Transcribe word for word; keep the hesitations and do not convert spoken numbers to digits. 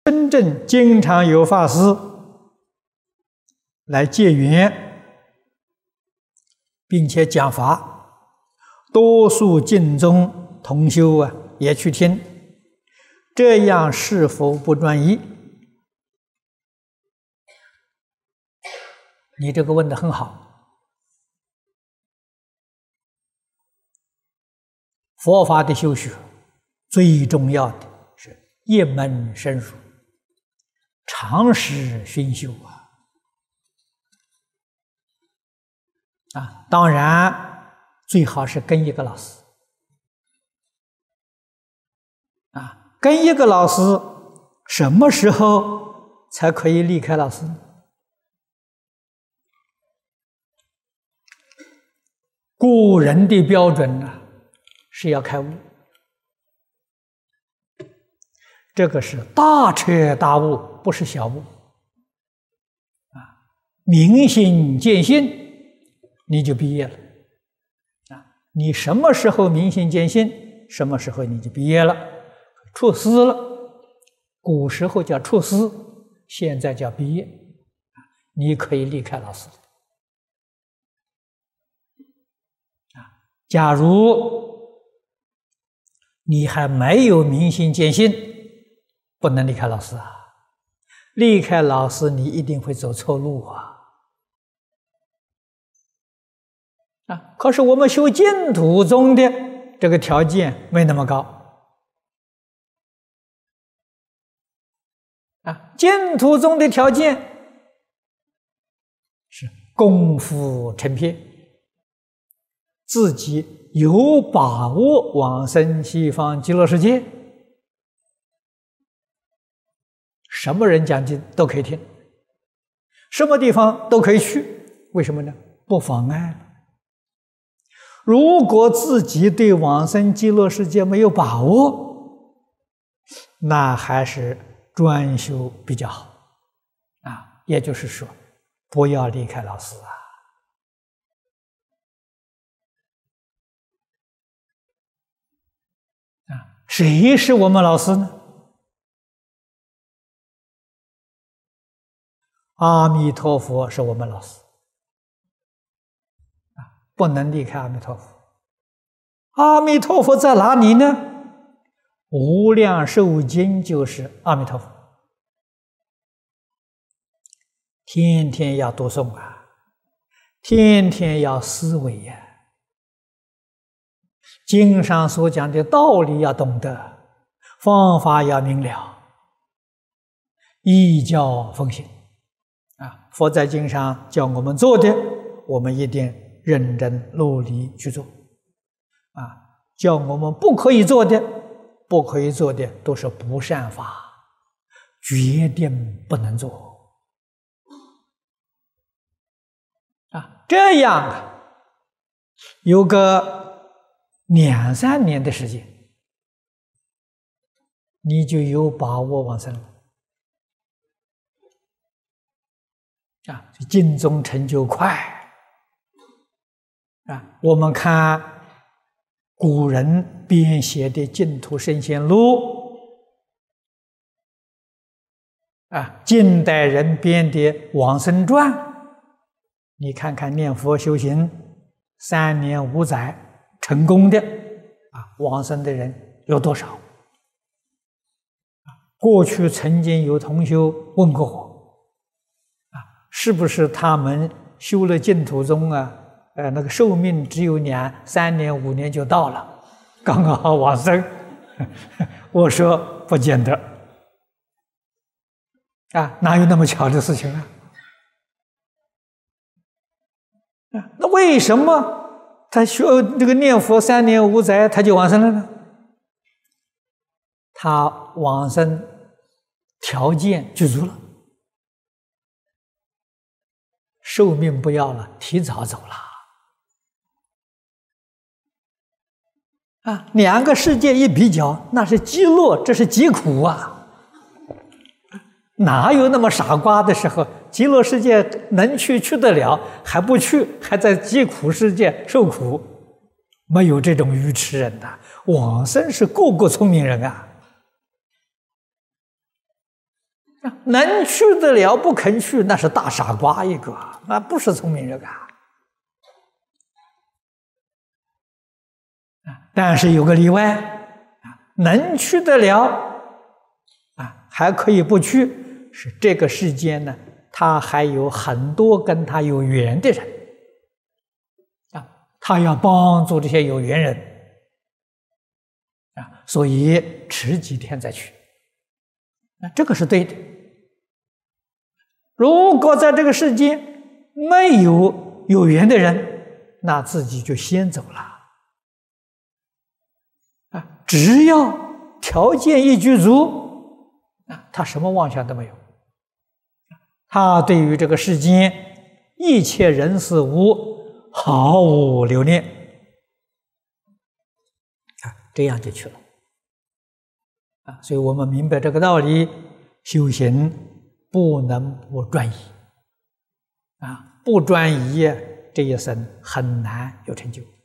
深圳经常有法师来结缘，并且讲法，多数净宗同修啊也去听，这样是否不专一？你这个问得很好。佛法的修学最重要的是一门深入，长时熏修啊！啊，当然最好是跟一个老师啊，跟一个老师，什么时候才可以离开老师呢？古人的标准呢、啊，是要开悟，这个是大彻大悟，不是小悟啊！明心见性，你就毕业了啊！你什么时候明心见性，什么时候你就毕业了，出师了。古时候叫出师，现在叫毕业，你可以离开老师啊！假如你还没有明心见性，不能离开老师啊！离开老师，你一定会走错路啊！啊，可是我们修净土宗的这个条件没那么高啊！净土宗的条件是功夫成片，自己有把握往生西方极乐世界，什么人讲经都可以听，什么地方都可以去，为什么呢？不妨碍了。如果自己对往生极乐世界没有把握，那还是专修比较好啊。也就是说，不要离开老师啊。啊，谁是我们老师呢？阿弥陀佛是我们老师啊，不能离开阿弥陀佛。阿弥陀佛在哪里呢？无量寿经就是阿弥陀佛，天天要读诵啊，天天要思维呀、啊。经上所讲的道理要懂得，方法要明了，依教奉行啊！佛在经上叫我们做的，我们一定认真努力去做啊！叫我们不可以做的，不可以做的都是不善法，决定不能做啊！这样啊，有个两三年的时间，你就有把握往生了啊！净宗成就快啊！我们看古人编写的《净土圣贤录》啊，近代人编的《往生传》，你看看念佛修行三年五载成功的啊，往生的人有多少？过去曾经有同修问过我，啊，是不是他们修了净土宗啊？呃，那个寿命只有两三年五年就到了，刚刚好往生。我说不见得，啊，哪有那么巧的事情啊？啊，那为什么他学这个念佛三年五载他就往生了呢？他往生条件具足了，寿命不要了，提早走了。啊，两个世界一比较，那是极乐，这是极苦啊！哪有那么傻瓜的时候？极乐世界能去去得了，还不去，还在极苦世界受苦？没有这种愚痴人的，往生是个个聪明人啊！ 能去得了不肯去，那是大傻瓜一个，那不是聪明人啊。但是有个例外啊，能去得了啊，还可以不去，是这个世间呢，他还有很多跟他有缘的人啊，他要帮助这些有缘人啊，所以迟几天再去，那这个是对的。如果在这个世间没有有缘的人，那自己就先走了。啊，只要条件一具足，啊，他什么妄想都没有。他对于这个世间一切人事物毫无留恋，啊，这样就去了。啊，所以我们明白这个道理，修行不能不专一。啊，不专一，这一生很难有成就。